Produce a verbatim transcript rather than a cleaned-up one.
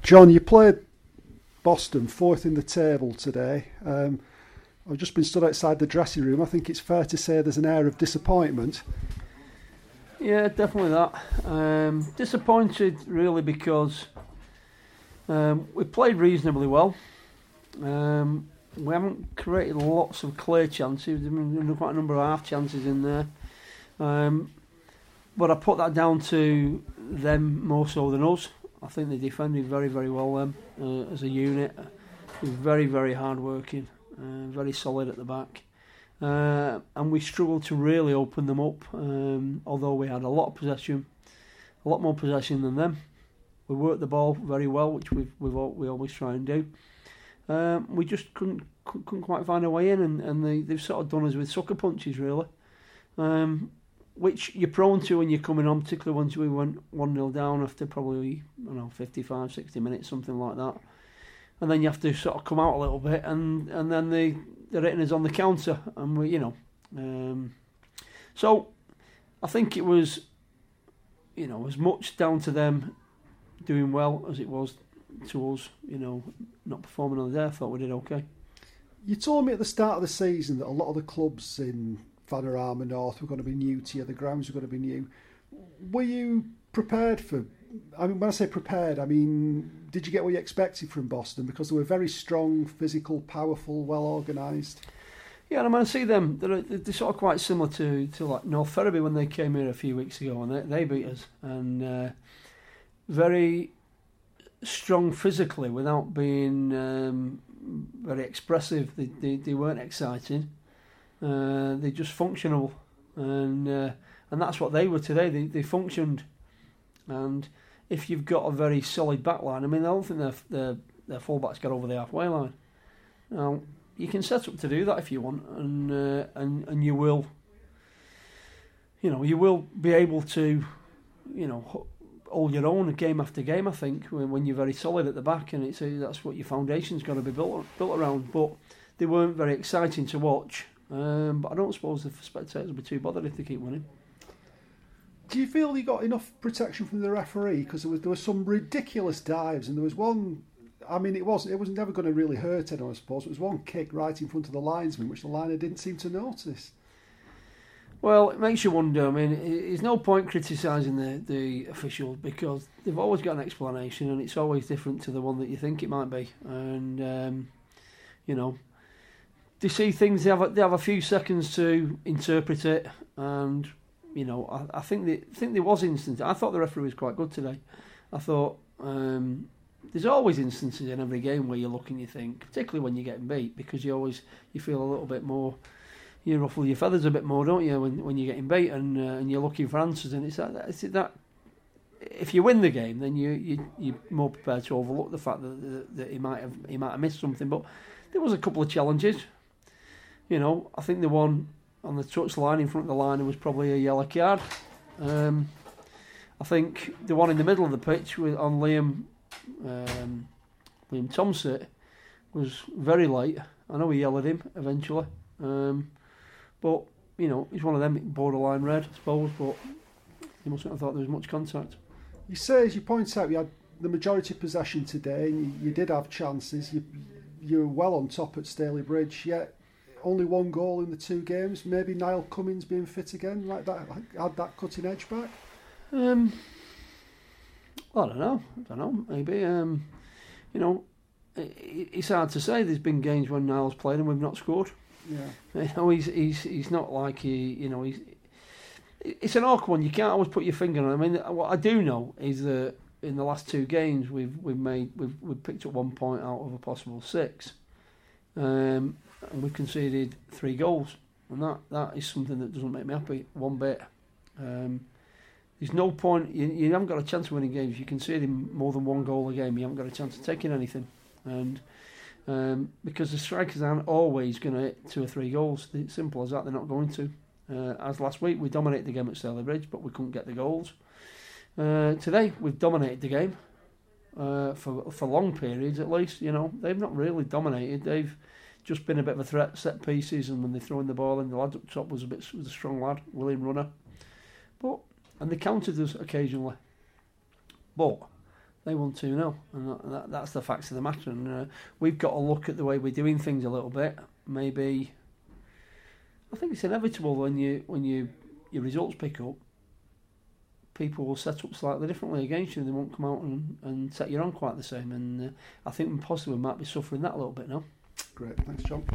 John, you played Boston fourth in the table today. Um, I've just been stood outside the dressing room. I think it's fair to say there's an air of disappointment. Yeah, definitely that. Um, disappointed really because um, we played reasonably well. Um, we haven't created lots of clear chances. There's been quite a number of half chances in there. Um, but I put that down to them more so than us. I think they defended very, very well them uh, as a unit. They were very, very hard working, uh, very solid at the back. Uh, and we struggled to really open them up, um, although we had a lot of possession, a lot more possession than them. We worked the ball very well, which we've, we've we always try and do. Um, we just couldn't couldn't quite find a way in, and, and they, they've sort of done us with sucker punches, really, um, which you're prone to when you're coming on, particularly once we went one nil down after probably, I don't know, fifty-five, sixty minutes, something like that. And then you have to sort of come out a little bit, and, and then they, they're hitting us on the counter, and we, you know. Um, so I think it was, you know, as much down to them doing well as it was to us, you know, not performing on the day. I thought we did okay. You told me at the start of the season that a lot of the clubs in Vanarama North were going to be new to you, the grounds were going to be new. Were you prepared for, I mean, when I say prepared, I mean, did you get what you expected from Boston? Because they were very strong, physical, powerful, well organised. Yeah, and I mean, I see them, they're, they're sort of quite similar to, to like North Ferriby when they came here a few weeks ago, and they, they beat us. And uh, very strong physically without being um, very expressive. They, they, they weren't exciting. Uh, they're just functional. And uh, and that's what they were today. They, they functioned. And if you've got a very solid back line, I mean, I don't think their, their, their fullbacks got over the halfway line. Now, you can set up to do that if you want, and uh, and and you will, you know, you will be able to, you know, hold your own game after game. I think when, when you're very solid at the back, and it's a, that's what your foundation's got to be built built around. But they weren't very exciting to watch. Um, but I don't suppose the spectators will be too bothered if they keep winning. Do you feel you got enough protection from the referee? Because there was there were some ridiculous dives, and there was one. I mean, it was it was never going to really hurt anyone, I suppose. It was one kick right in front of the linesman, which the liner didn't seem to notice. Well, it makes you wonder. I mean, there's no point criticising the, the officials because they've always got an explanation, and it's always different to the one that you think it might be. And um, you know, they see things. They have a, they have a few seconds to interpret it, and you know, I, I think they, I think there was instances. I thought the referee was quite good today. I thought um, there's always instances in every game where you look and you think, particularly when you're getting beat, because you always you feel a little bit more. You ruffle your feathers a bit more, don't you, when when you're getting beat and uh, and you're looking for answers. And it's that, it's that if you win the game, then you you you're more prepared to overlook the fact that, that that he might have he might have missed something. But there was a couple of challenges. You know, I think the one on the touch line in front of the liner was probably a yellow card. Um, I think the one in the middle of the pitch with on Liam um, Liam Thompson was very late. I know we yelled at him eventually. Um, But, you know, he's one of them borderline red, I suppose, but he mustn't have thought there was much contact. You say, as you point out, you had the majority of possession today, and you, you did have chances. You, you were well on top at Staley Bridge, yet only one goal in the two games. Maybe Niall Cummins being fit again, like that, had that cutting edge back? Um, well, I don't know. I don't know. Maybe. Um, you know, it, it's hard to say. There's been games when Niall's played and we've not scored. Yeah, you know, he's he's he's not like he, you know, he's. It's an awkward one. You can't always put your finger on it. I mean, what I do know is that in the last two games we've we've made we've we've picked up one point out of a possible six, um, and we've conceded three goals, and that, that is something that doesn't make me happy one bit. Um, there's no point. You, you haven't got a chance of winning games. If you're conceding more than one goal a game, you haven't got a chance of taking anything, and. Um, because the strikers aren't always going to hit two or three goals. It's simple as that. They're not going to. Uh, as last week, we dominated the game at Staley Bridge, but we couldn't get the goals. Uh, today, we've dominated the game uh, for for long periods at least. You know, they've not really dominated. They've just been a bit of a threat, set pieces, and when they're throwing the ball in, the lad up top was a bit was a strong lad, William Runner. But and they counted us occasionally. But They won two nil, and that, that, that's the facts of the matter. And uh, we've got to look at the way we're doing things a little bit. Maybe, I think it's inevitable when you when you your results pick up, people will set up slightly differently against you. They won't come out and, and set you on quite the same. And uh, I think possibly we might be suffering that a little bit now. Great, thanks, John.